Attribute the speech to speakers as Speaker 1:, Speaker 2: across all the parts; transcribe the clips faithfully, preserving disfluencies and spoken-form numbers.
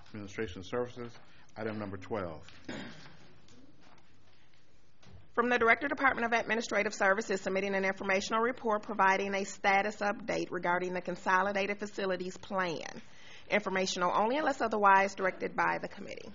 Speaker 1: Administration Services. Item number twelve.
Speaker 2: From the Director, Department of Administrative Services, submitting an informational report providing a status update regarding the Consolidated Facilities Plan. Informational only unless otherwise directed by the committee.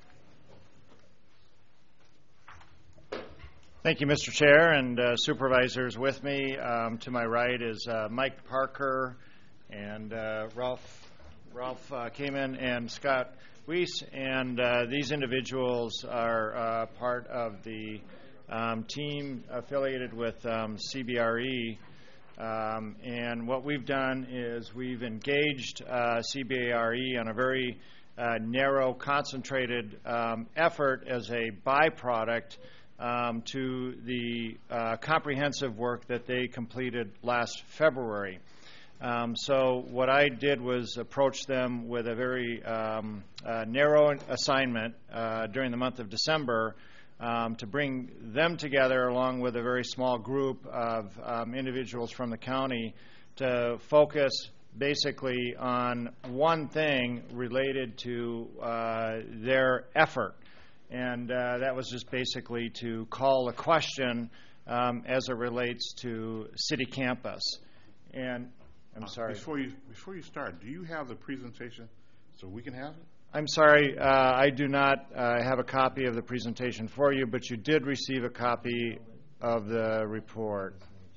Speaker 3: Thank you, Mister Chair and uh, supervisors. With me um, to my right is uh, Mike Parker and uh, Ralph Ralph uh, Kamen and Scott Weiss, and uh, these individuals are uh, part of the um, team affiliated with um, C B R E. Um, and what we've done is we've engaged uh, C B R E on a very uh, narrow, concentrated um, effort as a byproduct Um, to the uh, comprehensive work that they completed last February. Um, so what I did was approach them with a very um, uh, narrow assignment uh, during the month of December um, to bring them together along with a very small group of um, individuals from the county to focus basically on one thing related to uh, their effort. And uh, that was just basically to call a question um, as it relates to city campus. And I'm
Speaker 1: Uh,
Speaker 3: sorry.
Speaker 1: Before you before you start, do you have the presentation so we can have it?
Speaker 3: I'm sorry. Uh, I do not uh, have a copy of the presentation for you, but you did receive a copy of the report.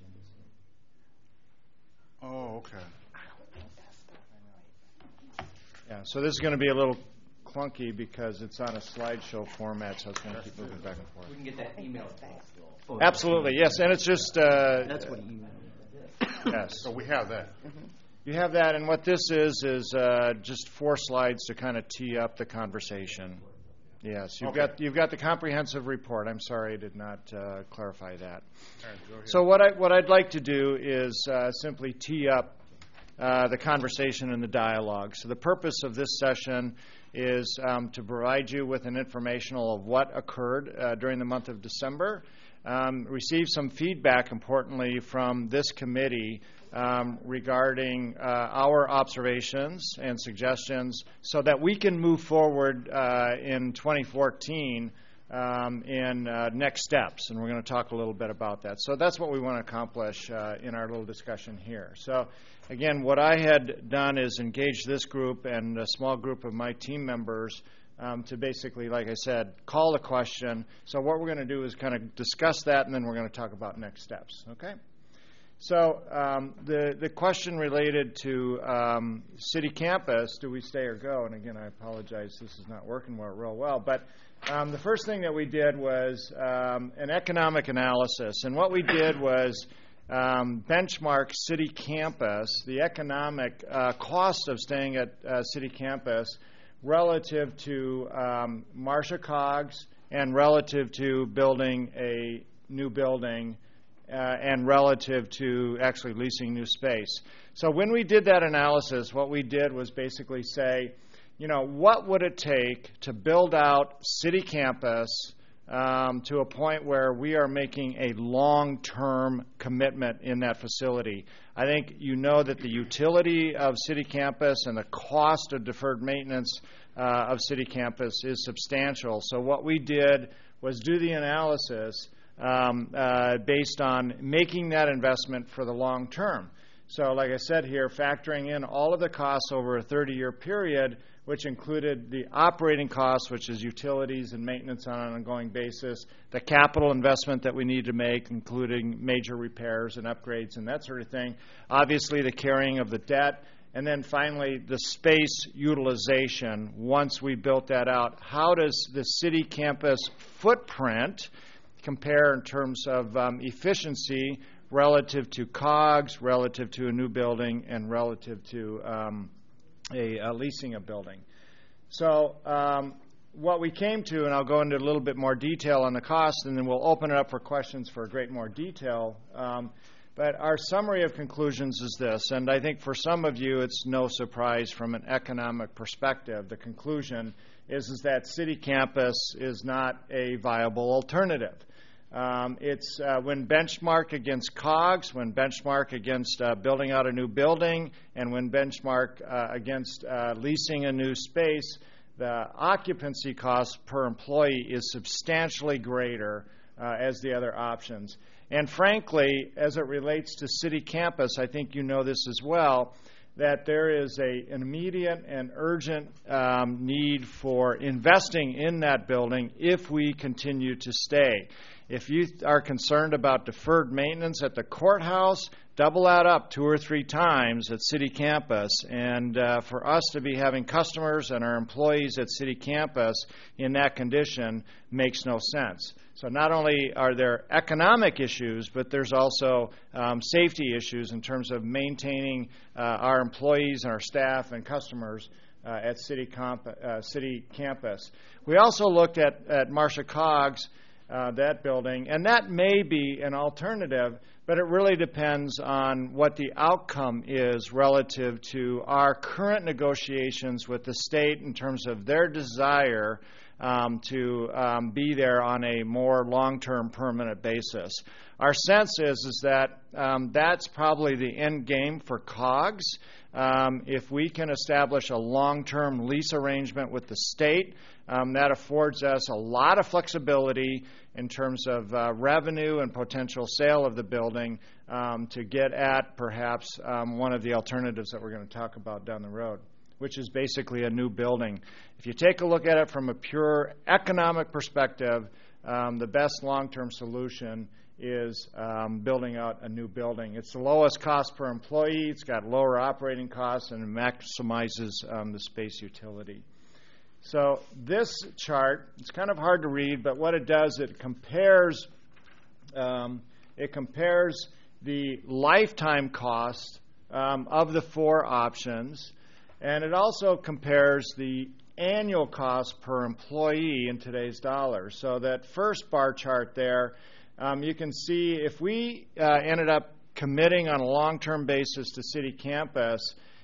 Speaker 1: Oh, okay.
Speaker 3: Yeah. So this is going to be a little clunky because it's on a slideshow format, so it's going to keep moving back and forth.
Speaker 4: We can get that email. Oh,
Speaker 3: Absolutely, yes, and it's just uh,
Speaker 4: That's what he emailed.
Speaker 3: yes.
Speaker 1: So we have that.
Speaker 3: You have that, and what this is is uh, just four slides to kind of tee up the conversation. Yes, you've
Speaker 1: Okay.
Speaker 3: got you've got the comprehensive report. I'm sorry I did not uh, clarify that.
Speaker 1: All right, go ahead.
Speaker 3: So what I what I'd like to do is uh, simply tee up uh, the conversation and the dialogue. So the purpose of this session is um, to provide you with an informational of what occurred uh, during the month of December, um, receive some feedback, importantly, from this committee um, regarding uh, our observations and suggestions so that we can move forward uh, in twenty fourteen um, in uh, next steps, and we're going to talk a little bit about that. So that's what we want to accomplish uh, in our little discussion here. So again, what I had done is engage this group and a small group of my team members um, to basically, like I said, call the question. So what we're going to do is kind of discuss that, and then we're going to talk about next steps, okay? So um, the, the question related to um, city campus, do we stay or go? And again, I apologize, this is not working well, real well, but um, the first thing that we did was um, an economic analysis. And what we did was Um, benchmark city campus, the economic uh, cost of staying at uh, city campus relative to um, Marcia Cogs and relative to building a new building uh, and relative to actually leasing new space. So when we did that analysis, what we did was basically say, you know, what would it take to build out city campus Um, to a point where we are making a long-term commitment in that facility. I think you know that the utility of city campus and the cost of deferred maintenance uh, of city campus is substantial. So what we did was do the analysis um, uh, based on making that investment for the long term. So like I said here, factoring in all of the costs over a thirty-year period, which included the operating costs, which is utilities and maintenance on an ongoing basis, the capital investment that we need to make, including major repairs and upgrades and that sort of thing, obviously the carrying of the debt, and then finally the space utilization. Once we built that out, how does the city campus footprint compare in terms of um, efficiency relative to COGS, relative to a new building, and relative to um, A, a leasing a building. So um, what we came to, and I'll go into a little bit more detail on the cost, and then we'll open it up for questions for a great more detail. Um, but our summary of conclusions is this, and I think for some of you it's no surprise from an economic perspective. The conclusion is, is that city campus is not a viable alternative. Um, it's uh, when benchmarked against COGS, when benchmarked against uh, building out a new building, and when benchmarked uh, against uh, leasing a new space, the occupancy cost per employee is substantially greater uh, as the other options. And frankly, as it relates to City Campus, I think you know this as well, that there is a, an immediate and urgent um, need for investing in that building if we continue to stay. If you are concerned about deferred maintenance at the courthouse, double that up two or three times at City Campus. And uh, for us to be having customers and our employees at City Campus in that condition makes no sense. So not only are there economic issues, but there's also um, safety issues in terms of maintaining uh, our employees and our staff and customers uh, at City, Comp- uh, City Campus. We also looked at, at Marcia Coggs, uh, that building, and that may be an alternative, but it really depends on what the outcome is relative to our current negotiations with the state in terms of their desire Um, to um, be there on a more long-term permanent basis. Our sense is, is that um, that's probably the end game for Coggs. Um, if we can establish a long-term lease arrangement with the state, um, that affords us a lot of flexibility in terms of uh, revenue and potential sale of the building um, to get at perhaps um, one of the alternatives that we're going to talk about down the road, which is basically a new building. If you take a look at it from a pure economic perspective, um, the best long-term solution is um, building out a new building. It's the lowest cost per employee, it's got lower operating costs, and it maximizes um, the space utility. So this chart, it's kind of hard to read, but what it does, it compares, um, it compares the lifetime cost um, of the four options. And it also compares the annual cost per employee in today's dollars. So that first bar chart there, um, you can see if we uh, ended up committing on a long-term basis to City Campus,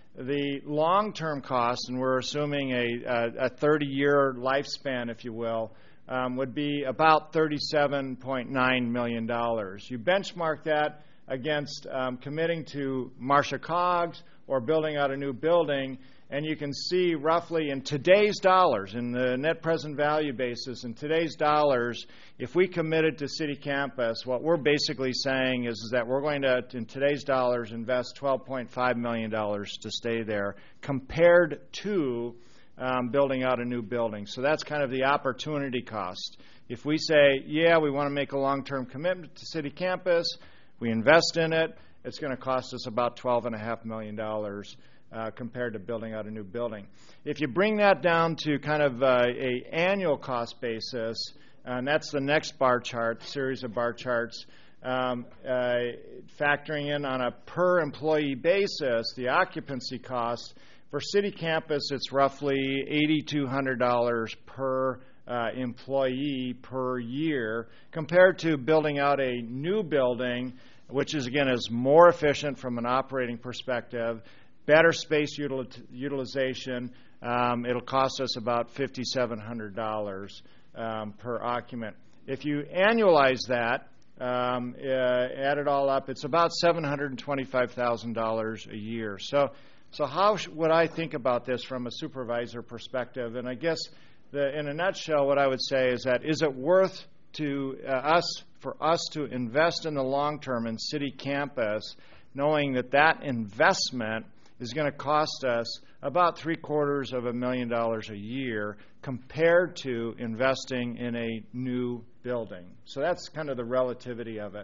Speaker 3: the long-term cost, and we're assuming a, a thirty-year lifespan, if you will, um, would be about thirty-seven point nine million dollars. You benchmark that against um, committing to Marcia Coggs or building out a new building, and you can see roughly in today's dollars, in the net present value basis, in today's dollars, if we committed to City Campus, what we're basically saying is, is that we're going to, in today's dollars, invest twelve point five million dollars to stay there, compared to um, building out a new building. So that's kind of the opportunity cost. If we say, yeah, we want to make a long-term commitment to City Campus, we invest in it, it's going to cost us about twelve point five million dollars uh, compared to building out a new building. If you bring that down to kind of uh, a annual cost basis, and that's the next bar chart, series of bar charts, um, uh, factoring in on a per employee basis, the occupancy cost, for City Campus, it's roughly eight thousand two hundred dollars per uh, employee per year, compared to building out a new building, which is, again, is more efficient from an operating perspective, better space util- utilization. Um, it'll cost us about five thousand seven hundred dollars um, per occupant. If you annualize that, um, uh, add it all up, it's about seven hundred twenty-five thousand dollars a year. So, so how sh- would I think about this from a supervisor perspective? And I guess, the, in a nutshell, what I would say is that, is it worth to uh, us for us to invest in the long term in City Campus, knowing that that investment is going to cost us about three quarters of a million dollars a year compared to investing in a new building? So that's kind of the relativity of it.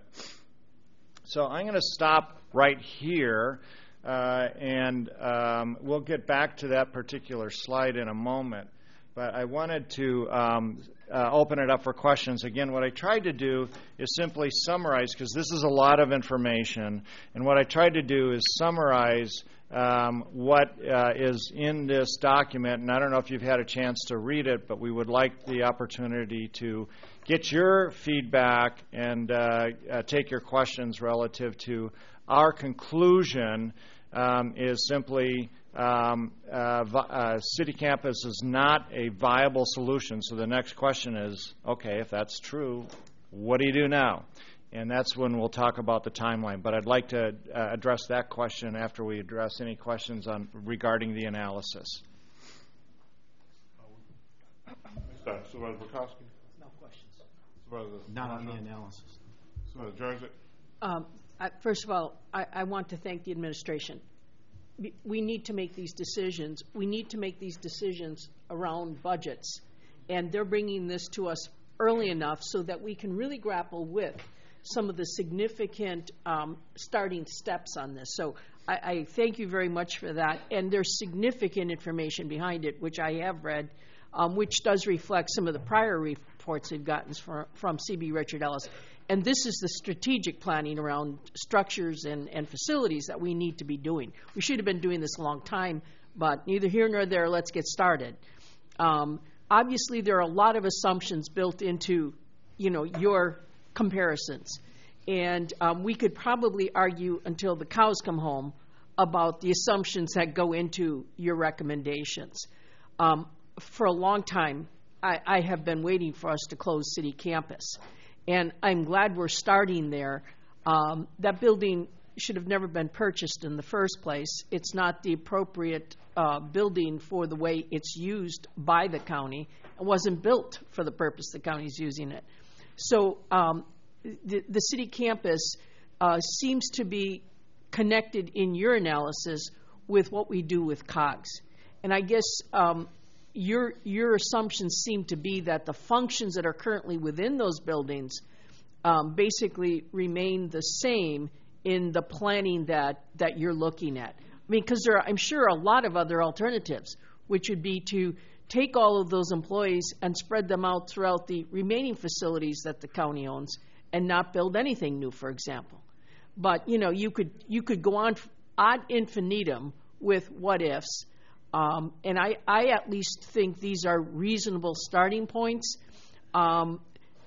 Speaker 3: So I'm going to stop right here, uh, and um, we'll get back to that particular slide in a moment. But I wanted to um, uh, open it up for questions. Again, what I tried to do is simply summarize, because this is a lot of information, and what I tried to do is summarize um, what uh, is in this document. And I don't know if you've had a chance to read it, but we would like the opportunity to get your feedback and uh, uh, take your questions relative to our conclusion um, is simply Um, uh, uh, City Campus is not a viable solution. So the next question is, okay, if that's true, what do you do now? And that's when we'll talk about the timeline. But I'd like to uh, address that question after we address any questions on regarding the analysis.
Speaker 1: Uh, we Supervisor Bukowski?
Speaker 5: No questions.
Speaker 1: Supervisor
Speaker 5: Not on the
Speaker 1: Marshall?
Speaker 5: analysis.
Speaker 1: Supervisor Jersey?
Speaker 6: Um, I, first of all, I, I want to thank the administration. We- We need to make these decisions. We need to make these decisions around budgets. And they're bringing this to us early enough so that we can really grapple with some of the significant um, starting steps on this. So I, I thank you very much for that. And there's significant information behind it, which I have read, um, which does reflect some of the prior reports we've gotten from, from C B Richard Ellis. And this is the strategic planning around structures and, and facilities that we need to be doing. We should have been doing this a long time, but neither here nor there. Let's get started. Um, obviously, there are a lot of assumptions built into, you know, your comparisons. And um, we could probably argue until the cows come home about the assumptions that go into your recommendations. Um, for a long time, I, I have been waiting for us to close City Campus. And I'm glad we're starting there. Um, that building should have never been purchased in the first place. It's not the appropriate uh, building for the way it's used by the county. It wasn't built for the purpose the county's using it. So um, the, the city campus uh, seems to be connected in your analysis with what we do with COGS. And I guess um, Your your assumptions seem to be that the functions that are currently within those buildings um, basically remain the same in the planning that, that you're looking at. I mean, because there are, I'm sure, a lot of other alternatives, which would be to take all of those employees and spread them out throughout the remaining facilities that the county owns and not build anything new, for example. But, you know, you could you could go on ad infinitum with what ifs. Um, and I, I at least think these are reasonable starting points. Um,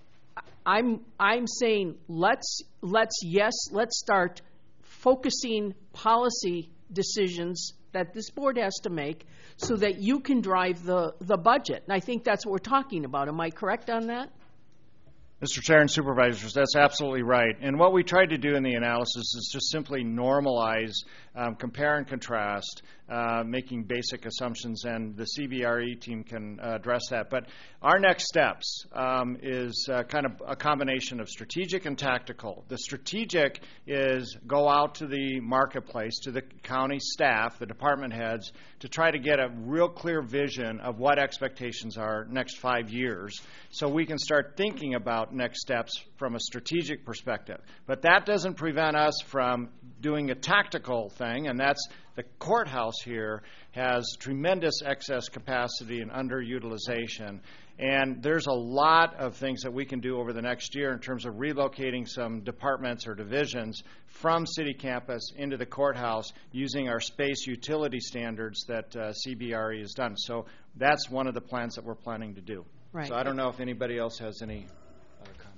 Speaker 6: I'm I'm saying let's let's yes let's start focusing policy decisions that this board has to make so that you can drive the, the budget. And I think that's what we're talking about. Am I correct on that?
Speaker 3: Mister Chair and Supervisors, that's absolutely right. And what we tried to do in the analysis is just simply normalize, um, compare and contrast, uh, making basic assumptions, and the C B R E team can uh, address that. But our next steps um, is uh, kind of a combination of strategic and tactical. The strategic is go out to the marketplace, to the county staff, the department heads, to try to get a real clear vision of what expectations are next five years so we can start thinking about next steps from a strategic perspective. But that doesn't prevent us from doing a tactical thing, and that's the courthouse here has tremendous excess capacity and underutilization. And there's a lot of things that we can do over the next year in terms of relocating some departments or divisions from city campus into the courthouse using our space utility standards that uh, C B R E has done. So that's one of the plans that we're planning to do.
Speaker 6: Right.
Speaker 3: So I don't know if anybody else has any other comments.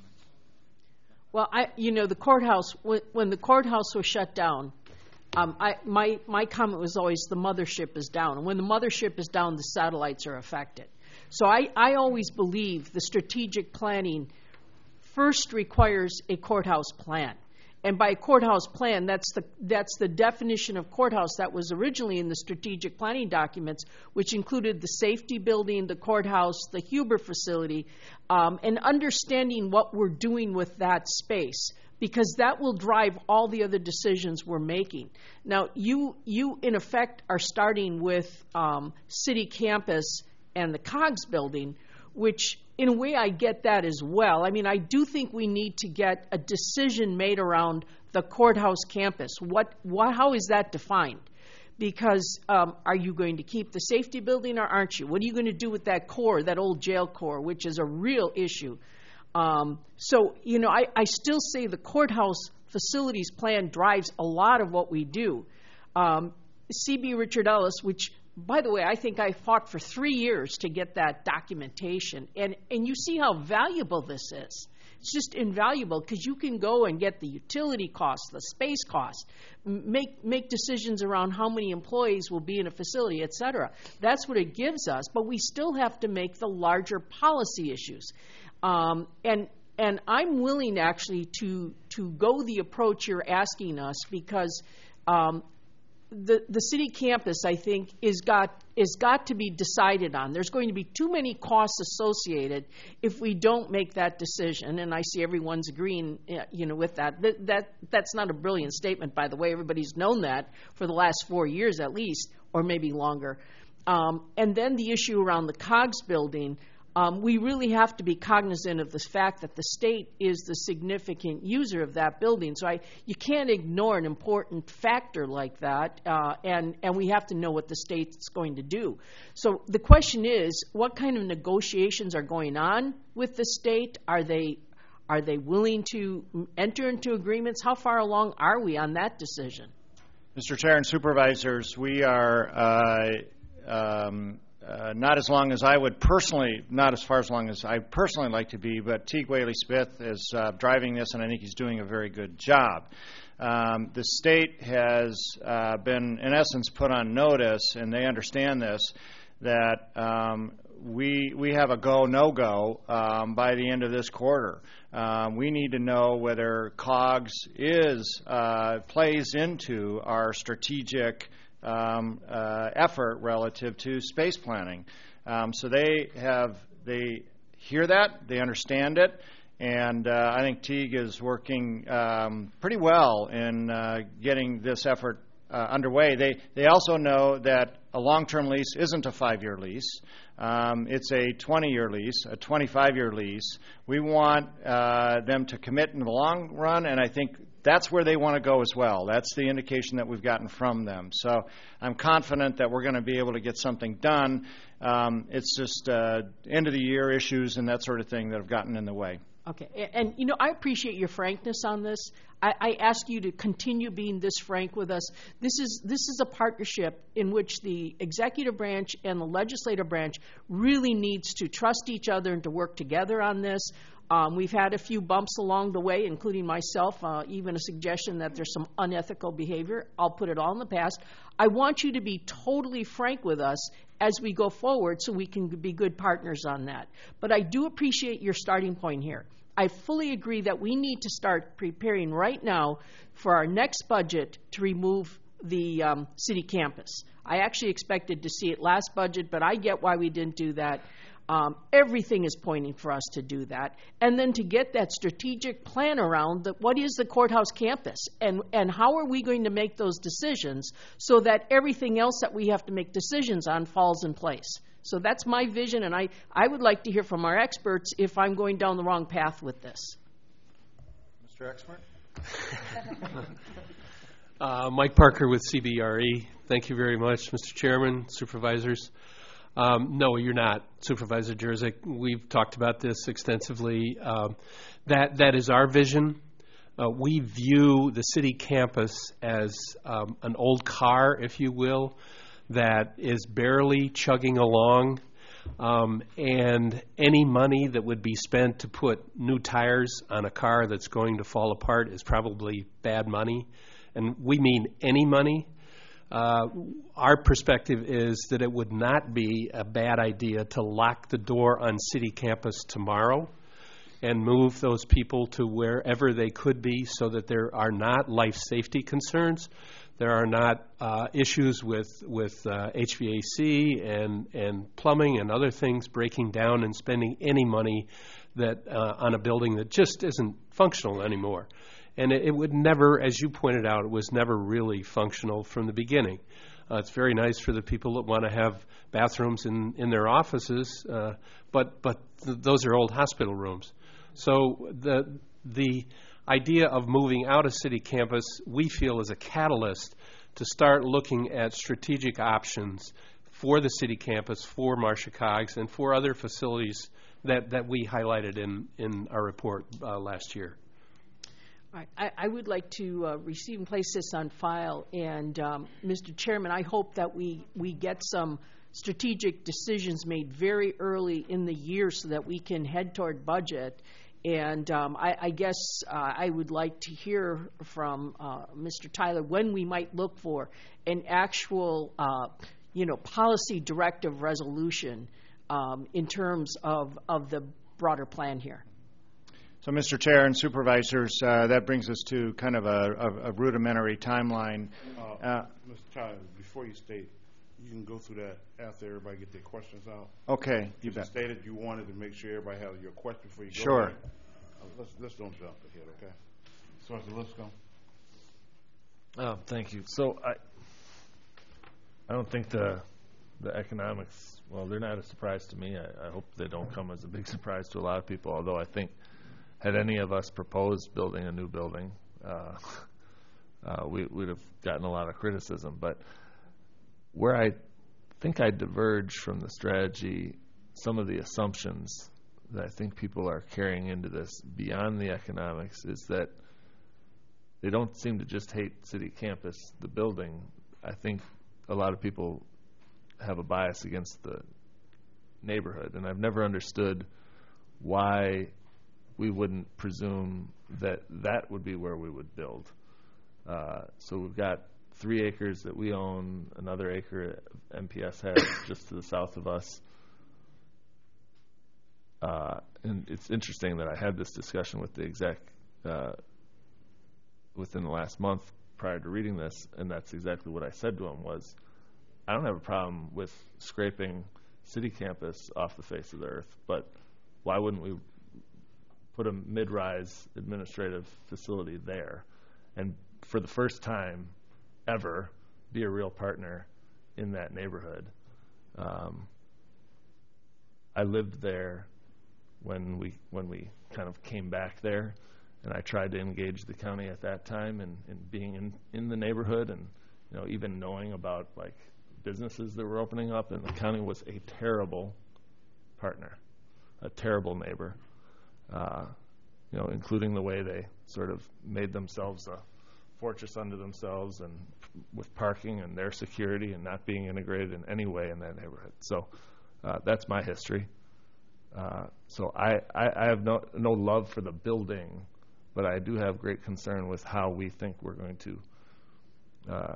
Speaker 6: Well, I, you know, the courthouse, when, when the courthouse was shut down, um, I, my, my comment was always the mothership is down. And when the mothership is down, the satellites are affected. So I, I always believe the strategic planning first requires a courthouse plan. And by courthouse plan, that's the that's the definition of courthouse that was originally in the strategic planning documents, which included the safety building, the courthouse, the Huber facility, um, and understanding what we're doing with that space, because that will drive all the other decisions we're making. Now, you you in effect are starting with um, city campus and the COGS building, which in a way I get that as well. I mean, I do think we need to get a decision made around the courthouse campus. What, what how is that defined? Because um, are you going to keep the safety building or aren't you? What are you going to do with that core, that old jail core, which is a real issue? Um, so, you know, I, I still say the courthouse facilities plan drives a lot of what we do. Um, C B Richard Ellis, which, by the way, I think I fought for three years to get that documentation. And, and you see how valuable this is. It's just invaluable because you can go and get the utility costs, the space costs, make, make decisions around how many employees will be in a facility, et cetera. That's what it gives us. But we still have to make the larger policy issues. Um, and and I'm willing actually to to go the approach you're asking us because um, the, the city campus, I think, is got is got to be decided on. There's going to be too many costs associated if we don't make that decision, and I see everyone's agreeing, you know, with that. That, that that's not a brilliant statement, by the way. Everybody's known that for the last four years at least, or maybe longer. Um, and then the issue around the COGS building. Um, we really have to be cognizant of the fact that the state is the significant user of that building. So I, you can't ignore an important factor like that, uh, and, and we have to know what the state's going to do. So the question is, what kind of negotiations are going on with the state? Are they, are they willing to enter into agreements? How far along are we on that decision?
Speaker 3: Mister Chair and Supervisors, we are uh, um, Uh, not as long as I would personally, not as far as long as I personally like to be, but Teague Whaley-Smith is uh, driving this, and I think he's doing a very good job. Um, the state has uh, been, in essence, put on notice, and they understand this, that um, we we have a go, no-go um, by the end of this quarter. Um, we need to know whether COGS is uh, plays into our strategic Um, uh, effort relative to space planning. Um, so they have, they hear that, they understand it, and uh, I think Teague is working um, pretty well in uh, getting this effort uh, underway. They, they also know that a long-term lease isn't a five-year lease. Um, it's a twenty-year lease, a twenty-five-year lease. We want uh, them to commit in the long run, and I think that's where they want to go as well. That's the indication that we've gotten from them. So I'm confident that we're going to be able to get something done. Um, it's just uh, end-of-the-year issues and that sort of thing that have gotten in the way.
Speaker 6: Okay. And, and you know, I appreciate your frankness on this. I, I ask you to continue being this frank with us. This is this is a partnership in which the executive branch and the legislative branch really needs to trust each other and to work together on this. Um, we've had a few bumps along the way, including myself, uh, even a suggestion that there's some unethical behavior. I'll put it all in the past. I want you to be totally frank with us as we go forward so we can be good partners on that. But I do appreciate your starting point here. I fully agree that we need to start preparing right now for our next budget to remove the um, city campus. I actually expected to see it last budget, but I get why we didn't do that. Um, everything is pointing for us to do that. And then to get that strategic plan around the, what is the courthouse campus and, and how are we going to make those decisions so that everything else that we have to make decisions on falls in place. So that's my vision, and I, I would like to hear from our experts if I'm going down the wrong path with this.
Speaker 1: Mister Expert?
Speaker 5: uh, Mike Parker with C B R E. Thank you very much, Mister Chairman, Supervisors. Um, no, you're not, Supervisor Jerzyk. We've talked about this extensively. Um, that that is our vision. Uh, we view the city campus as um, an old car, if you will, that is barely chugging along. Um, and any money that would be spent to put new tires on a car that's going to fall apart is probably bad money. And we mean any money. Uh, our perspective is that it would not be a bad idea to lock the door on city campus tomorrow and move those people to wherever they could be so that there are not life safety concerns. There are not uh, issues with, with uh, H V A C and, and plumbing and other things breaking down and spending any money that uh, on a building that just isn't functional anymore. And it, it would never, as you pointed out, it was never really functional from the beginning. Uh, it's very nice for the people that want to have bathrooms in, in their offices, uh, but but th- those are old hospital rooms. So the the idea of moving out of city campus, we feel, is a catalyst to start looking at strategic options for the city campus, for Marcia Coggs, and for other facilities that, that we highlighted in, in our report uh, last year.
Speaker 6: All right. I, I would like to uh, receive and place this on file. And, um, Mister Chairman, I hope that we, we get some strategic decisions made very early in the year so that we can head toward budget. And um, I, I guess uh, I would like to hear from uh, Mister Tyler when we might look for an actual, uh, you know, policy directive resolution um, in terms of, of the broader plan here.
Speaker 3: So, Mister Chair and Supervisors, uh, that brings us to kind of a, a, a rudimentary timeline.
Speaker 1: Uh,
Speaker 3: Uh,
Speaker 1: Mister Child, before you state, you can go through that after everybody get their questions out.
Speaker 3: Okay, you
Speaker 1: You
Speaker 3: bet.
Speaker 1: stated you wanted to make sure everybody has your question before you go.
Speaker 3: Sure.
Speaker 1: there. Uh, Let's, let's don't jump ahead, okay? So, as the list go.
Speaker 7: Oh, thank you. So I, I don't think the, the economics, well, they're not a surprise to me. I, I hope they don't come as a big surprise to a lot of people, although I think had any of us proposed building a new building, uh, uh, we, we'd have gotten a lot of criticism. But where I think I diverge from the strategy, some of the assumptions that I think people are carrying into this beyond the economics is that they don't seem to just hate City Campus, the building. I think a lot of people have a bias against the neighborhood, and I've never understood why we wouldn't presume that that would be where we would build. Uh, so we've got three acres that we own, another acre M P S has just to the south of us. Uh, and it's interesting that I had this discussion with the exec uh, within the last month prior to reading this, and that's exactly what I said to him was, I don't have a problem with scraping City Campus off the face of the earth, but why wouldn't we put a mid-rise administrative facility there and for the first time ever be a real partner in that neighborhood? Um, I lived there when we when we kind of came back there, and I tried to engage the county at that time and in, in being in, in the neighborhood and, you know, even knowing about like businesses that were opening up, and the county was a terrible partner, a terrible neighbor, uh, you know, including the way they sort of made themselves a fortress unto themselves and p- with parking and their security and not being integrated in any way in that neighborhood. So uh, that's my history. Uh, so I, I, I have no, no love for the building, but I do have great concern with how we think we're going to uh,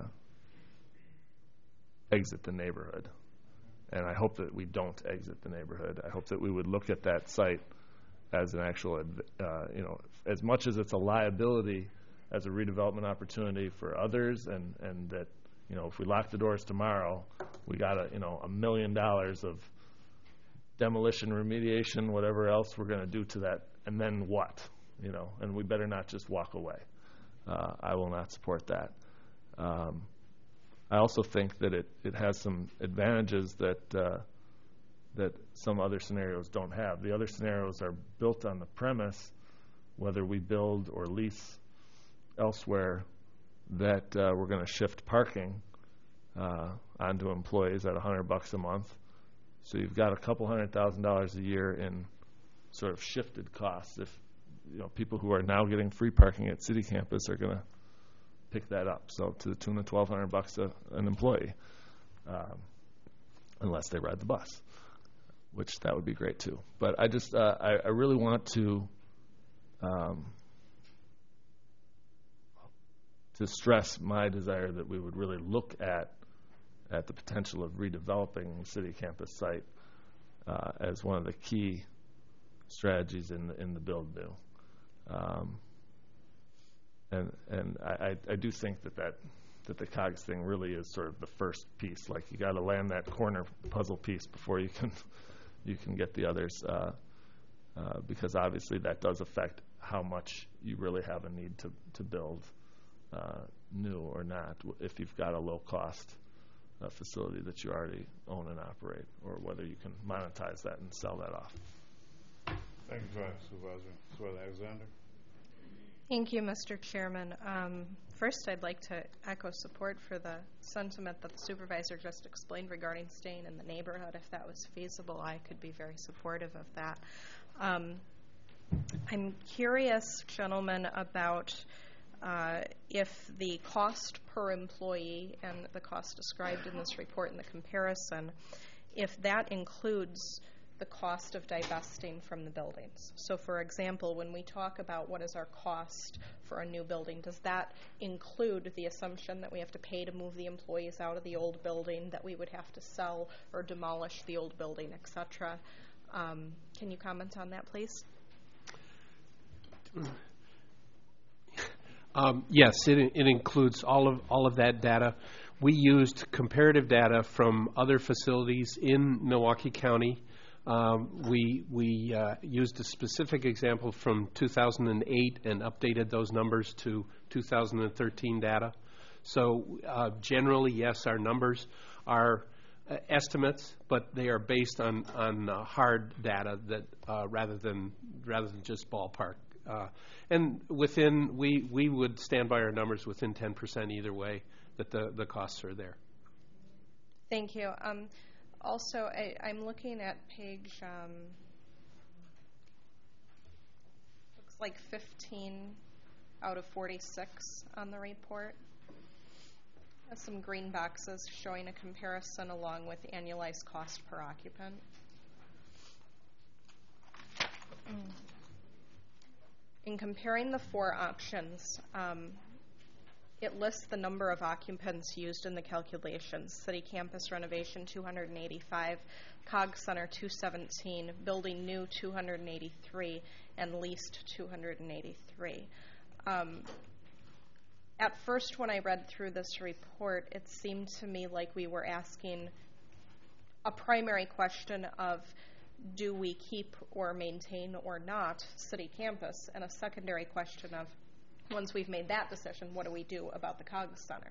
Speaker 7: exit the neighborhood. And I hope that we don't exit the neighborhood. I hope that we would look at that site as an actual, uh, you know, as much as it's a liability as a redevelopment opportunity for others, and, and that, you know, if we lock the doors tomorrow, we got a, you know, a million dollars of demolition, remediation, whatever else we're going to do to that, and then what? You know, and we better not just walk away. Uh, I will not support that. Um, I also think that it, it has some advantages that uh, that some other scenarios don't have. The other scenarios are built on the premise, whether we build or lease elsewhere, that uh, we're going to shift parking uh, onto employees at a hundred bucks a month. So you've got a couple hundred thousand dollars a year in sort of shifted costs. If you know people who are now getting free parking at City Campus are going to pick that up, so to the tune of twelve hundred bucks a, an employee, um, unless they ride the bus, which that would be great too. But I just uh, I, I really want to um, to stress my desire that we would really look at at the potential of redeveloping the City Campus site uh, as one of the key strategies in the, in the build new. Um, and and I, I, I do think that, that that the COGS thing really is sort of the first piece. Like you got to land that corner puzzle piece before you can you can get the others, uh, uh, because obviously that does affect how much you really have a need to to build uh, new or not, if you've got a low cost uh, facility that you already own and operate, or whether you can monetize that and sell that off.
Speaker 1: Thank you, Supervisor. Supervisor Alexander.
Speaker 8: Thank you, Mister Chairman. Um, first, I'd like to echo support for the sentiment that the supervisor just explained regarding staying in the neighborhood. If that was feasible, I could be very supportive of that. Um, I'm curious, gentlemen, about uh, if the cost per employee and the cost described in this report and the comparison, if that includes the cost of divesting from the buildings. So, for example, when we talk about what is our cost for a new building, does that include the assumption that we have to pay to move the employees out of the old building, that we would have to sell or demolish the old building, et cetera? Um, can you comment on that, please?
Speaker 5: Um, yes, it, it includes all of all of that data. We used comparative data from other facilities in Milwaukee County. Um, we we uh, used a specific example from two thousand eight and updated those numbers to two thousand thirteen data. So uh, generally, yes, our numbers are uh, estimates, but they are based on on uh, hard data that uh, rather than rather than just ballpark. Uh, and within, we, we would stand by our numbers within ten percent either way, that the, the costs are there.
Speaker 8: Thank you. Um, also, I, I'm looking at page, um, looks like fifteen out of forty-six on the report. Has some green boxes showing a comparison along with annualized cost per occupant. Mm. In comparing the four options, um, it lists the number of occupants used in the calculations. City campus renovation, two hundred eighty-five, Cog Center, two hundred seventeen, building new, two hundred eighty-three, and leased, two hundred eighty-three. Um, at first, when I read through this report, it seemed to me like we were asking a primary question of, do we keep or maintain or not city campus? And a secondary question of, once we've made that decision, what do we do about the Cog Center?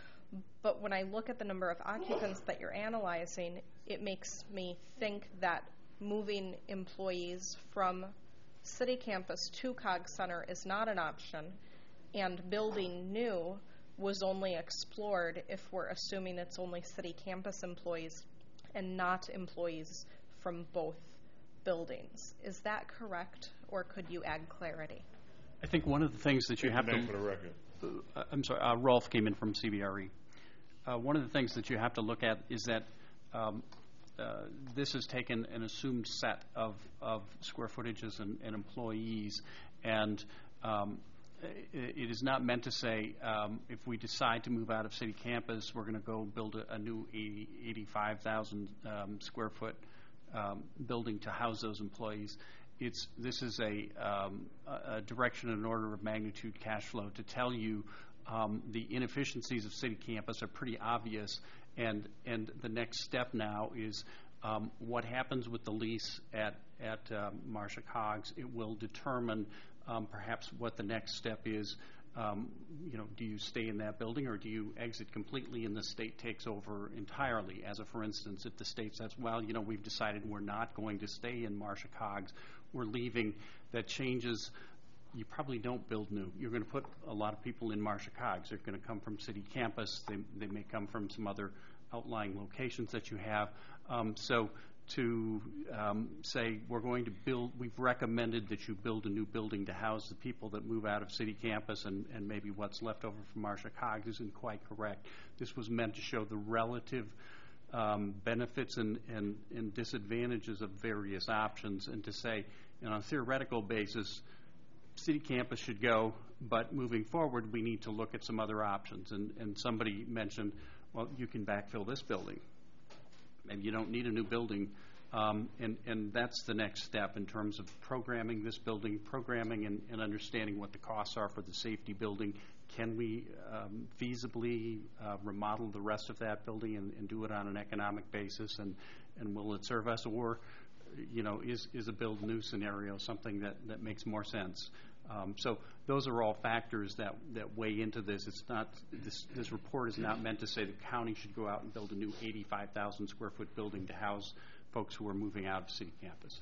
Speaker 8: But when I look at the number of occupants that you're analyzing, it makes me think that moving employees from city campus to Cog Center is not an option, and building new was only explored if we're assuming it's only city campus employees and not employees from both buildings. Is that correct, or could you add clarity?
Speaker 9: I think one of the things that you have
Speaker 1: Name
Speaker 9: to...
Speaker 1: for the record.
Speaker 9: Uh, I'm sorry, uh, Rolf came in from C B R E. Uh, one of the things that you have to look at is that um, uh, this has taken an assumed set of, of square footages and, and employees, and um, it, it is not meant to say um, if we decide to move out of city campus, we're going to go build a, a new eighty, eighty-five thousand um, square foot um, building to house those employees. It's, this is a, um, a direction and order of magnitude cash flow to tell you um, the inefficiencies of city campus are pretty obvious, and and the next step now is um, what happens with the lease at at um, Marcia Cogs. It will determine um, perhaps what the next step is. Um, you know, do you stay in that building, or do you exit completely and the state takes over entirely? As a, for instance, if the state says, well, you know, we've decided we're not going to stay in Marcia Cogs, we're leaving, that changes. You probably don't build new. You're going to put a lot of people in Marcia Cogs. They're going to come from city campus. They, they may come from some other outlying locations that you have. Um, so to um, say we're going to build, we've recommended that you build a new building to house the people that move out of city campus, and, and maybe what's left over from Marcia Cogs isn't quite correct. This was meant to show the relative um, benefits and, and, and disadvantages of various options, and to say, you know, on a theoretical basis, city campus should go, but moving forward, we need to look at some other options. And, and somebody mentioned, well, you can backfill this building. Maybe you don't need a new building. Um, and, and that's the next step in terms of programming this building, programming and, and understanding what the costs are for the safety building. Can we um, feasibly uh, remodel the rest of that building and, and do it on an economic basis? And, and will it serve us? Or, you know, is, is a build new scenario something that, that makes more sense? Um, so those are all factors that, that weigh into this. It's not, this, this report is not meant to say the county should go out and build a new eighty-five thousand square foot building to house folks who are moving out of city campus.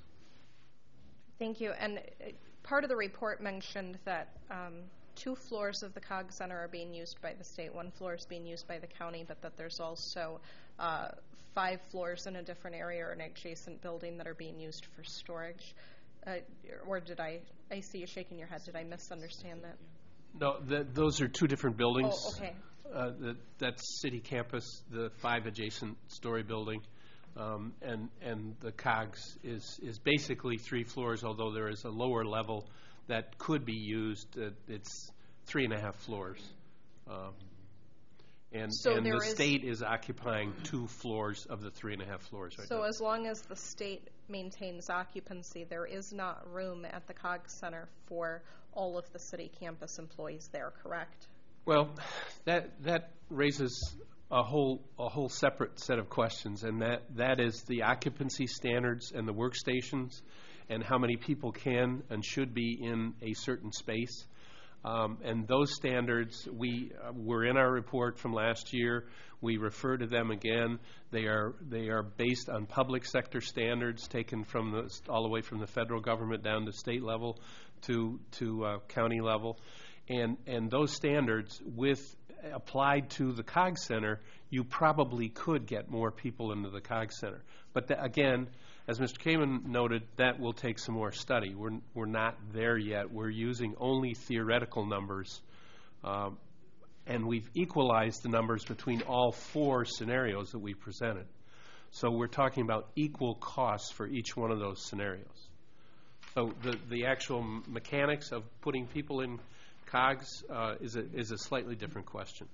Speaker 8: Thank you. And uh, part of the report mentioned that um, two floors of the Cog Center are being used by the state, one floor is being used by the county, but that there's also uh, five floors in a different area or an adjacent building that are being used for storage. Uh, or did I, I see you shaking your head, did I misunderstand that?
Speaker 5: No, the, those are two different buildings.
Speaker 8: Oh, okay.
Speaker 5: Uh, the, that's city campus, the five adjacent story building, um, and and the Cogs is is basically three floors, although there is a lower level that could be used. Uh, it's three and a half floors, um, And,
Speaker 8: So
Speaker 5: and
Speaker 8: there
Speaker 5: the
Speaker 8: is-
Speaker 5: state is occupying two floors of the three and a half floors right
Speaker 8: So
Speaker 5: now.
Speaker 8: as long as the state maintains occupancy, there is not room at the COG Center for all of the city campus employees there, correct?
Speaker 5: Well, that that raises a whole a whole separate set of questions, and that, that is the occupancy standards and the workstations, and how many people can and should be in a certain space. Um, and those standards, we uh, were in our report from last year. We refer to them again. They are they are based on public sector standards taken from the, all the way from the federal government down to state level to to uh, county level, and and those standards, with applied to the COG Center, you probably could get more people into the COG Center. But the, again, as Mister Kamen noted, that will take some more study. We're we're not there yet. We're using only theoretical numbers, um, and we've equalized the numbers between all four scenarios that we presented. So we're talking about equal costs for each one of those scenarios. So the the actual mechanics of putting people in COGS uh, is a is a slightly different question.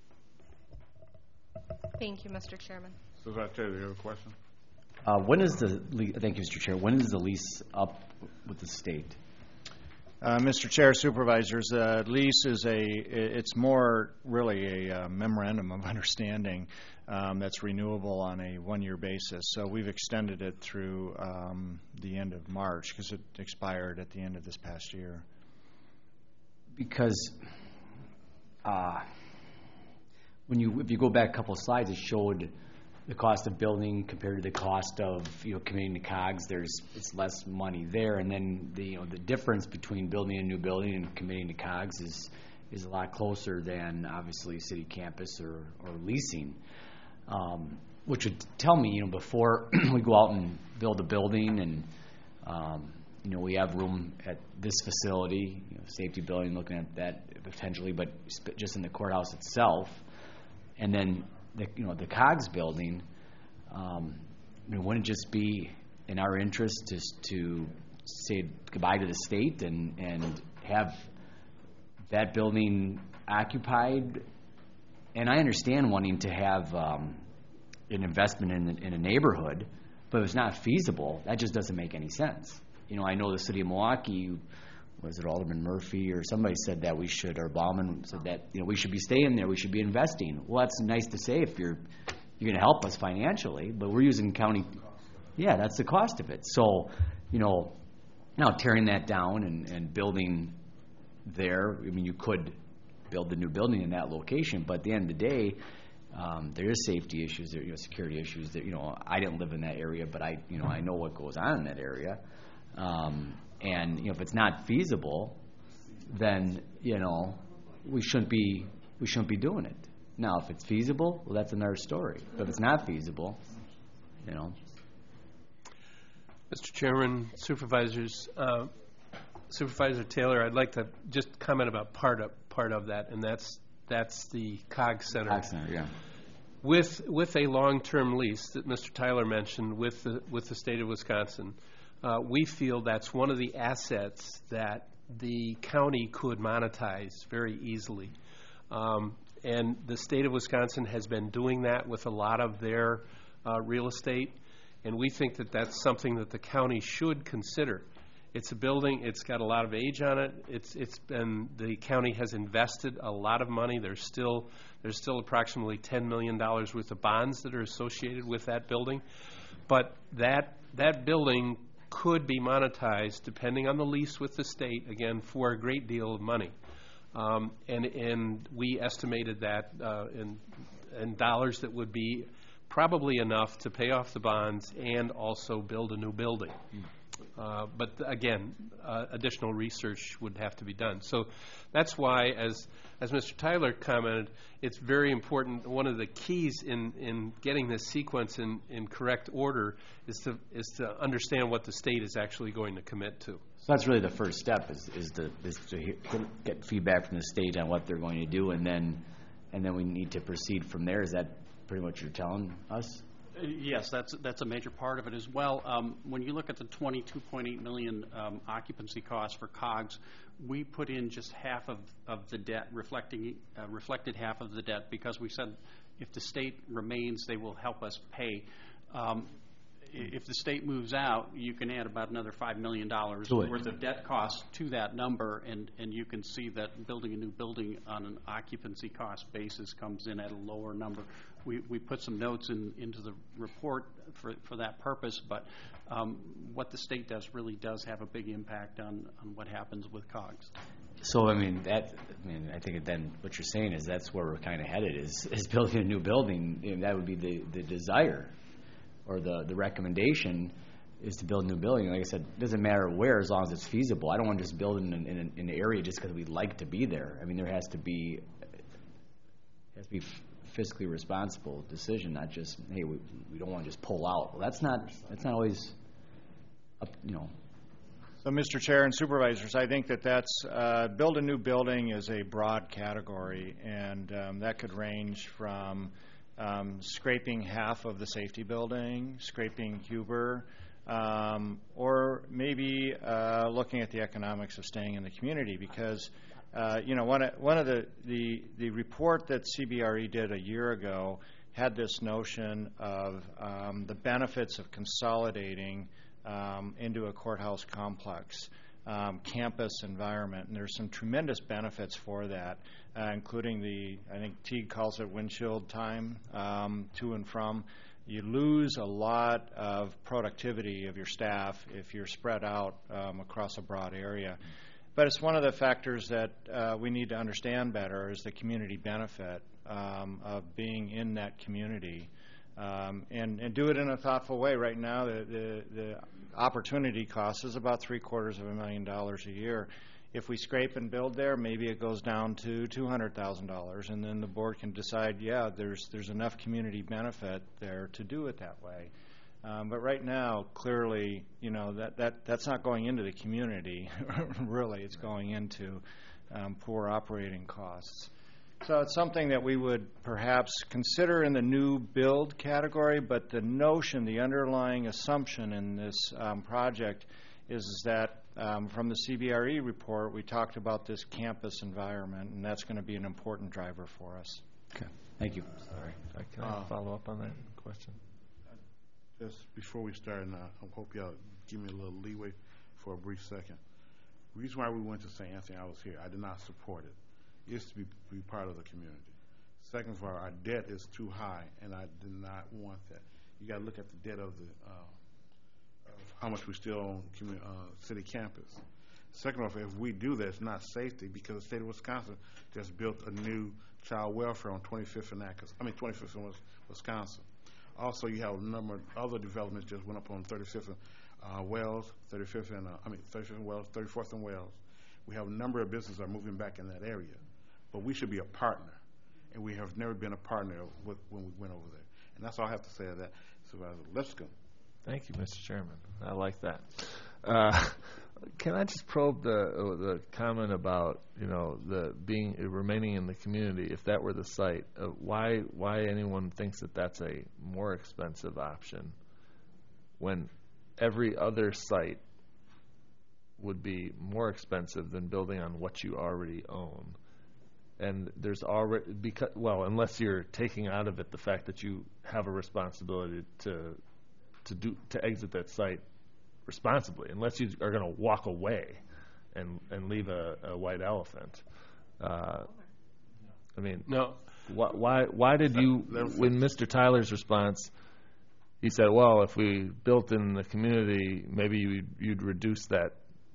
Speaker 8: Thank you, Mister Chairman.
Speaker 1: So I tell you, you have a question?
Speaker 4: Uh, when is the, le- thank you, Mister Chair, when is the lease up with the state?
Speaker 3: Uh, Mister Chair, Supervisors, the lease is a, it's more really a uh, memorandum of understanding um, that's renewable on a one-year basis. So we've extended it through um, the end of March because it expired at the end of this past year.
Speaker 4: Because uh, when you, if you go back a couple of slides, it showed the cost of building compared to the cost of, you know, committing to COGS. There's, it's less money there, and then the, you know, the difference between building a new building and committing to COGS is is a lot closer than obviously city campus or, or leasing, um, which would tell me, you know, before we go out and build a building and um, you know, we have room at this facility, you know, safety building, looking at that potentially, but sp- just in the courthouse itself, and then the, you know, the COGS building, um, I mean, wouldn't it just be in our interest just to say goodbye to the state and, and have that building occupied? And I understand wanting to have um, an investment in, in a neighborhood, but if it's not feasible, that just doesn't make any sense. You know, I know the city of Milwaukee, was it Alderman Murphy or somebody said that we should, or Bauman said that, you know, we should be staying there, we should be investing. Well, that's nice to say if you're you're going to help us financially, but we're using county, yeah, that's the cost of it. So, you know, now tearing that down and, and building there, I mean, you could build the new building in that location, but at the end of the day, um, there is safety issues, there, you know, security issues. That, you know, I didn't live in that area, but I, you know, I know what goes on in that area. Um, and you know, if it's not feasible, then you know we shouldn't be we shouldn't be doing it. Now, if it's feasible, well, that's another story. But if it's not feasible, you know.
Speaker 5: Mister Chairman, Supervisors, uh, Supervisor Taylor, I'd like to just comment about part of part of that, and that's that's the COG Center.
Speaker 4: COG Center, yeah.
Speaker 5: With with a long-term lease that Mister Tyler mentioned with the with the state of Wisconsin. Uh, we feel that's one of the assets that the county could monetize very easily. Um, and the state of Wisconsin has been doing that with a lot of their uh, real estate, and we think that that's something that the county should consider. It's a building, it's got a lot of age on it, it's it's been, the county has invested a lot of money. There's still, there's still approximately ten million dollars worth of bonds that are associated with that building. But that that building could be monetized, depending on the lease with the state, again, for a great deal of money. Um, and, and we estimated that uh, in, in dollars that would be probably enough to pay off the bonds and also build a new building. Uh, but again, uh, additional research would have to be done. So that's why, as as Mister Tyler commented, it's very important. One of the keys in, in getting this sequence in, in correct order is to is to understand what the state is actually going to commit to.
Speaker 4: So that's really the first step is is to is to hear, get feedback from the state on what they're going to do, and then and then we need to proceed from there. Is that pretty much what you're telling us?
Speaker 9: Yes, that's that's a major part of it as well. Um, when you look at the twenty-two point eight million dollars um, occupancy costs for COGS, we put in just half of, of the debt, reflecting uh, reflected half of the debt, because we said, if the state remains, they will help us pay. Um, i- If the state moves out, you can add about another five million dollars
Speaker 4: To it.
Speaker 9: worth of debt cost to that number, and, and you can see that building a new building on an occupancy cost basis comes in at a lower number. We, we put some notes in, into the report for, for that purpose, but um, what the state does really does have a big impact on, on what happens with COGS.
Speaker 4: So, I mean, that, I mean, I think then what you're saying is that's where we're kind of headed, is, is building a new building. You know, that would be the, the desire, or the, the recommendation is to build a new building. Like I said, it doesn't matter where, as long as it's feasible. I don't want to just build in an, in an, in an area just because we like to be there. I mean, there has to be, has to be fiscally responsible decision, not just, hey, we, we don't want to just pull out. Well, that's not, that's not always, up, you know.
Speaker 3: So, Mister Chair and Supervisors, I think that that's, uh, build a new building is a broad category, and um, that could range from um, scraping half of the safety building, scraping Huber, um, or maybe uh, looking at the economics of staying in the community, because uh, you know, one of, one of the, the, the report that C B R E did a year ago had this notion of um, the benefits of consolidating Um, into a courthouse complex, um, campus environment, and there's some tremendous benefits for that, uh, including the, I think Teague calls it windshield time um, to and from. You lose a lot of productivity of your staff if you're spread out um, across a broad area. But it's one of the factors that uh, we need to understand better, is the community benefit um, of being in that community. Um, and, and do it in a thoughtful way. Right now, the, the, the opportunity cost is about three quarters of a million dollars a year. If we scrape and build there, maybe it goes down to two hundred thousand dollars, and then the board can decide, yeah, there's there's enough community benefit there to do it that way. Um, but right now, clearly, you know, that, that that's not going into the community. Really, it's going into um, poor operating costs. So it's something that we would perhaps consider in the new build category, but the notion, the underlying assumption in this um, project is, is that um, from the C B R E report, we talked about this campus environment, and that's going to be an important driver for us.
Speaker 4: Okay, thank you.
Speaker 7: Sorry, I can I
Speaker 1: Uh,
Speaker 7: follow up on that question?
Speaker 1: Just before we start, and uh, I hope y'all give me a little leeway for a brief second. The reason why we went to Saint Anthony, I was here, I did not support it. Is to be, be part of the community. Second of all, our debt is too high, and I did not want that. You got to look at the debt of the uh, of how much we still own community, uh, city campus. Second of all, if we do that, it's not safety, because the state of Wisconsin just built a new child welfare on twenty-fifth and Acres. I mean twenty-fifth and Wisconsin. Also, you have a number of other developments just went up on thirty-fifth and uh, Wells, thirty-fifth and uh, I mean thirty-fifth and Wells, thirty-fourth and Wells. We have a number of businesses that are moving back in that area. But we should be a partner, and we have never been a partner with, when we went over there. And that's all I have to say of that. Supervisor Lipscomb.
Speaker 7: Thank you, Mister Chairman. I like that. Uh, can I just probe the uh, the comment about, you know, the being uh, remaining in the community? If that were the site, uh, why why anyone thinks that that's a more expensive option when every other site would be more expensive than building on what you already own? And there's already, because, well, unless you're taking out of it the fact that you have a responsibility to to do to exit that site responsibly, unless you are going to walk away and and leave a, a white elephant. Uh, I mean,
Speaker 5: No,
Speaker 7: wh- why why did you, when Mister Tyler's response, he said, well, if we built in the community, maybe you'd, you'd reduce that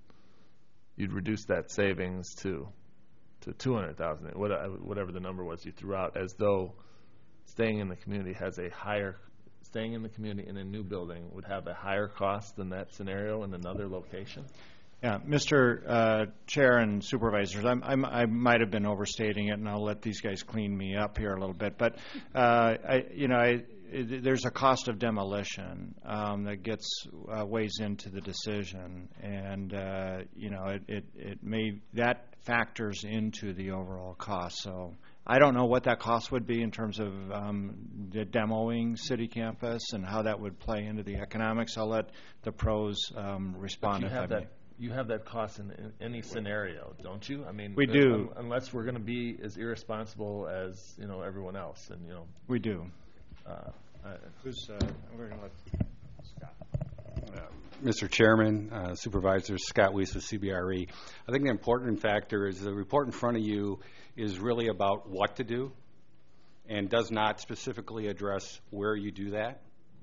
Speaker 7: you'd reduce that savings to. to two hundred thousand, whatever the number was you threw out, as though staying in the community has a higher, staying in the community in a new building would have a higher cost than that scenario in another location?
Speaker 3: Yeah, Mister Uh, Chair and Supervisors, I'm, I'm, I might have been overstating it, and I'll let these guys clean me up here a little bit. But uh, I, you know, I, it, there's a cost of demolition um, that gets uh, weighs into the decision, and uh, you know, it, it, it may that factors into the overall cost. So I don't know what that cost would be in terms of um, the demoing city campus and how that would play into the economics. I'll let the pros um, respond
Speaker 7: But you
Speaker 3: if
Speaker 7: have
Speaker 3: I
Speaker 7: that,
Speaker 3: may.
Speaker 7: you have that cost in, in any scenario, don't you? I mean,
Speaker 3: We
Speaker 7: uh,
Speaker 3: do.
Speaker 7: un- unless we're going to be as irresponsible as, you know, everyone else, and, you know,
Speaker 3: We do.
Speaker 7: uh, I-
Speaker 3: Who's, uh, we're going to let Scott.
Speaker 10: Mister Chairman, uh, Supervisors, Scott Weiss with C B R E. I think the important factor is the report in front of you is really about what to do and does not specifically address where you do that.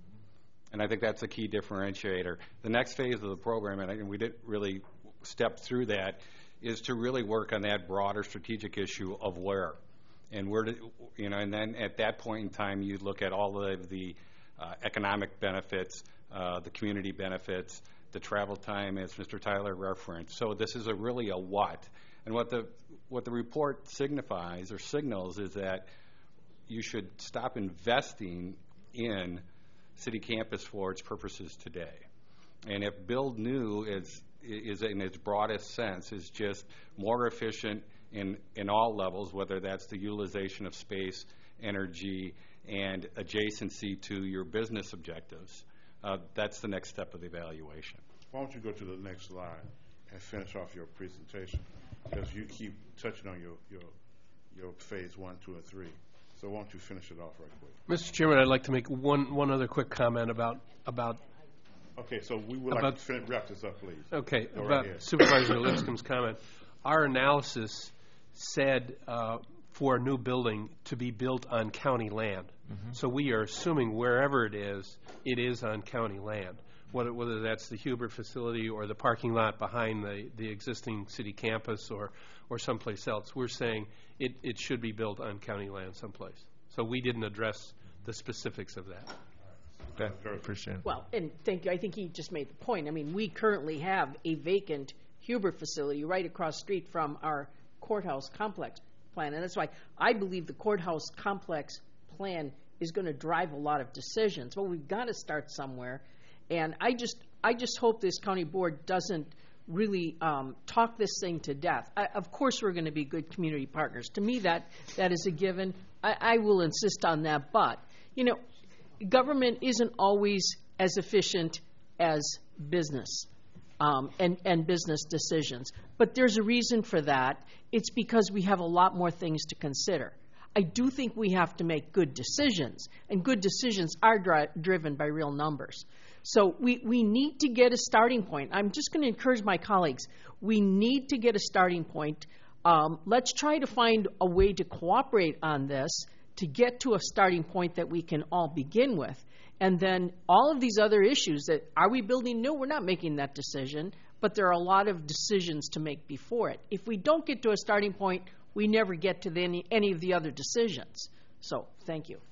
Speaker 10: And I think that's a key differentiator. The next phase of the program, and I think we didn't really step through that, is to really work on that broader strategic issue of where. And where to, you know, and then at that point in time, you look at all of the uh, economic benefits, uh, the community benefits, the travel time, as Mister Tyler referenced. So this is a really a what. And what the what the report signifies or signals is that you should stop investing in city campus for its purposes today. And if build new is is in its broadest sense is just more efficient in in all levels, whether that's the utilization of space, energy, and adjacency to your business objectives, uh, that's the next step of the evaluation.
Speaker 1: Why don't you go to the next slide and finish off your presentation? Because you keep touching on your, your, your phase one, two, and three. So why don't you finish it off right quick?
Speaker 5: Mister Chairman, I'd like to make one, one other quick comment about, about
Speaker 1: Okay, so we would like
Speaker 5: About-
Speaker 1: to fin- wrap this up, please.
Speaker 5: Okay,
Speaker 1: Go right
Speaker 5: about
Speaker 1: ahead.
Speaker 5: Supervisor Lipscomb's comment. Our analysis said uh, for a new building to be built on county land. So we are assuming wherever it is, it is on county land, whether, whether that's the Hubert facility or the parking lot behind the, the existing city campus or, or someplace else. We're saying it, it should be built on county land someplace. So we didn't address the specifics of that.
Speaker 7: okay, appreciate it.
Speaker 6: Well, and thank you, I think he just made the point. I mean, we currently have a vacant Hubert facility right across the street from our courthouse complex plan. And that's why I believe the courthouse complex plan is going to drive a lot of decisions. Well, we've got to start somewhere. And I just, I just hope this county board doesn't really um, talk this thing to death. I, of course, we're going to be good community partners. To me, that that is a given. I, I will insist on that. But, you know, government isn't always as efficient as business um, and, and business decisions. But there's a reason for that. It's because we have a lot more things to consider. I do think we have to make good decisions, and good decisions are dri- driven by real numbers. So we, we need to get a starting point. I'm just going to encourage my colleagues. We need to get a starting point. Um, let's try to find a way to cooperate on this to get to a starting point that we can all begin with. And then all of these other issues that, are we building new? We're not making that decision, but there are a lot of decisions to make before it. If we don't get to a starting point, we never get to the, any, any of the other decisions. So, thank you.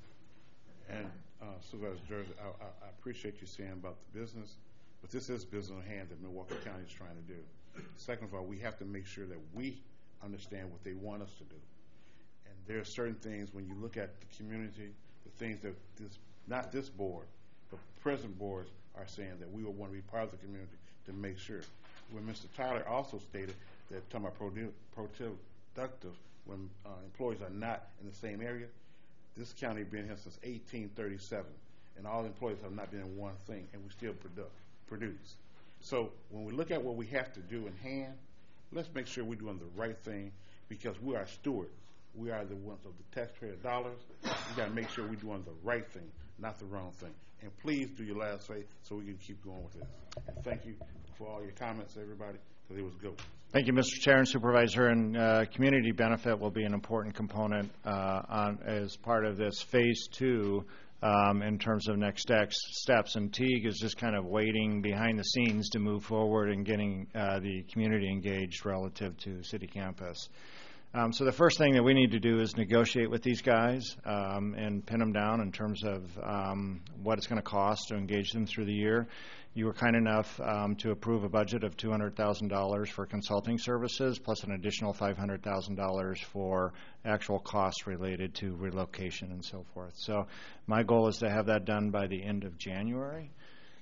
Speaker 1: And uh, Supervisor Jersey, I, I, I appreciate you saying about the business, but this is business in hand that Milwaukee County is trying to do. Second of all, we have to make sure that we understand what they want us to do. And there are certain things when you look at the community, the things that this, not this board, but present boards are saying that we will want to be part of the community to make sure. When Mister Tyler also stated that talking about produ- produ- productive when uh, employees are not in the same area. This county been here since eighteen thirty-seven, and all employees have not been in one thing, and we still produ- produce. So when we look at what we have to do in hand, let's make sure we're doing the right thing, because we are stewards. We are the ones of the taxpayer dollars. We got to make sure we're doing the right thing, not the wrong thing. And please do your last say so we can keep going with this. And thank you for all your comments, everybody, because it was good.
Speaker 3: Thank you, Mister Chair and Supervisor. And uh, community benefit will be an important component uh, on, as part of this phase two um, in terms of next steps. And Teague is just kind of waiting behind the scenes to move forward and getting uh, the community engaged relative to City Campus. Um, so the first thing that we need to do is negotiate with these guys um, and pin them down in terms of um, what it's going to cost to engage them through the year. You were kind enough um, to approve a budget of two hundred thousand dollars for consulting services, plus an additional five hundred thousand dollars for actual costs related to relocation and so forth. So my goal is to have that done by the end of January.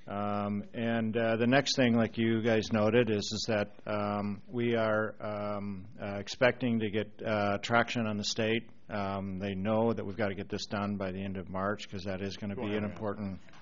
Speaker 3: Um, and uh, the next thing, like you guys noted, is, is that um, we are um, uh, expecting to get uh, traction on the state. Um, they know that we've got to get this done by the end of March, because that is going to be an important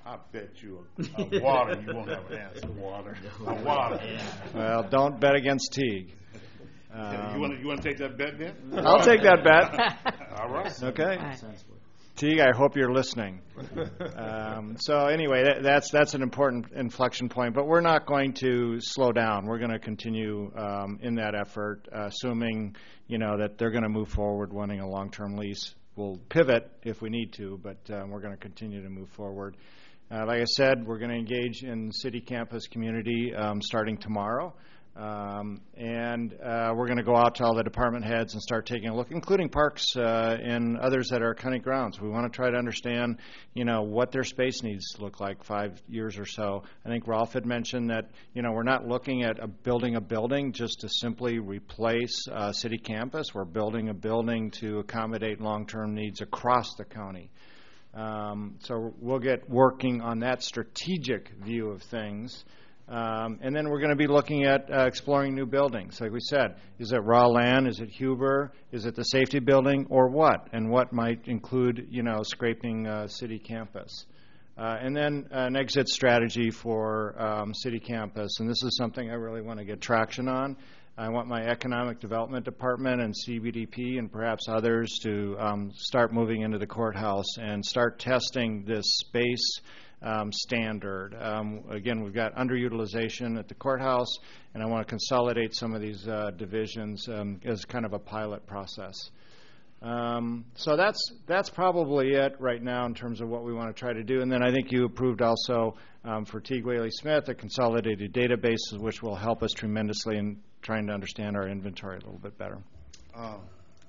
Speaker 1: I bet you a, a water, you won't have an answer. Water. A water.
Speaker 3: Well, don't bet against Teague.
Speaker 1: Yeah, you want to you want to take that bet then?
Speaker 3: I'll take that bet.
Speaker 1: All right.
Speaker 3: Okay. Teague, I hope you're listening. Um, so anyway, that, that's that's an important inflection point. But we're not going to slow down. We're going to continue um, in that effort, uh, assuming you know that they're going to move forward, wanting a long-term lease. We'll pivot if we need to, but um, we're going to continue to move forward. Uh, like I said, we're going to engage in city campus community um, starting tomorrow. Um, and uh, we're going to go out to all the department heads and start taking a look, including parks uh, and others that are county grounds. We want to try to understand, you know, what their space needs to look like five years or so. I think Rolf had mentioned that, you know, we're not looking at a building a building just to simply replace uh, city campus. We're building a building to accommodate long-term needs across the county. Um, so we'll get working on that strategic view of things. Um, and then we're going to be looking at uh, exploring new buildings. Like we said, is it raw land? Is it Huber? Is it the safety building? Or what? And what might include, you know, scraping uh, city campus? Uh, and then an exit strategy for um, city campus. And this is something I really want to get traction on. I want my economic development department and C B D P and perhaps others to um, start moving into the courthouse and start testing this space Um, standard. Um, again, we've got underutilization at the courthouse, and I want to consolidate some of these uh, divisions um, as kind of a pilot process. Um, so that's that's probably it right now in terms of what we want to try to do. And then I think you approved also um, for Teague Whaley Smith a consolidated database, which will help us tremendously in trying to understand our inventory a little bit better.
Speaker 1: Um,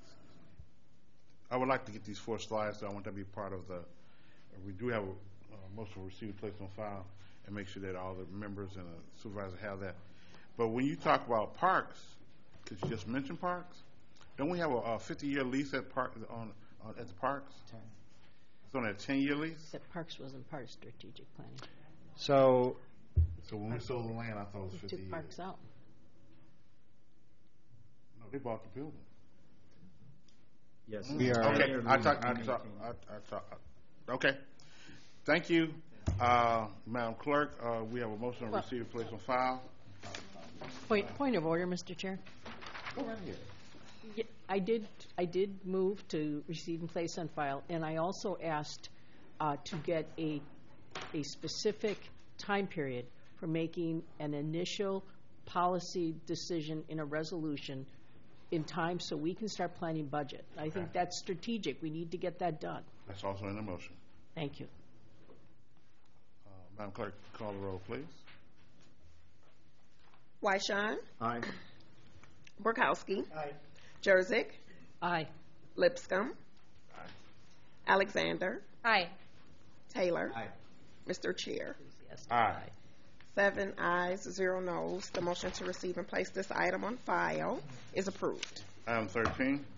Speaker 1: I would like to get these four slides, so I want to be part of the. We do have. A, Uh, most will receive and place on file and make sure that all the members and the supervisor have that. But when you talk about parks, because you just mentioned parks, don't we have a fifty-year lease at park on, on at the parks?
Speaker 6: Ten.
Speaker 1: It's on a ten-year lease.
Speaker 6: That parks wasn't part of strategic planning.
Speaker 3: So,
Speaker 1: so when we sold the land, I thought it was
Speaker 6: We
Speaker 1: fifty
Speaker 6: took
Speaker 1: years.
Speaker 6: parks out.
Speaker 1: No, they bought the building.
Speaker 4: Yes.
Speaker 3: We are-
Speaker 1: Okay, I talk. I talk. I, I talk. Okay. Thank you, uh, Madam Clerk. Uh, we have a motion to
Speaker 6: Well-
Speaker 1: receive and place on file.
Speaker 6: Point, point of order, Mister Chair.
Speaker 1: Go right ahead.
Speaker 6: Yeah, I did, I did move to receive and place on file, and I also asked uh, to get a, a specific time period for making an initial policy decision in a resolution in time so we can start planning budget. I think that's strategic. We need to get that done.
Speaker 1: That's also in the motion.
Speaker 6: Thank you.
Speaker 1: Uh, Madam Clerk, call the roll, please.
Speaker 2: Wyshawn.
Speaker 4: Aye.
Speaker 2: Borkowski.
Speaker 6: Aye.
Speaker 2: Jurassic.
Speaker 6: Aye.
Speaker 2: Lipscomb. Alexander.
Speaker 8: Aye.
Speaker 2: Taylor.
Speaker 4: Aye.
Speaker 2: Mister Chair.
Speaker 6: Yes.
Speaker 1: Aye.
Speaker 2: Seven ayes, zero noes. The motion to receive and place this item on file is approved.
Speaker 1: Item thirteen.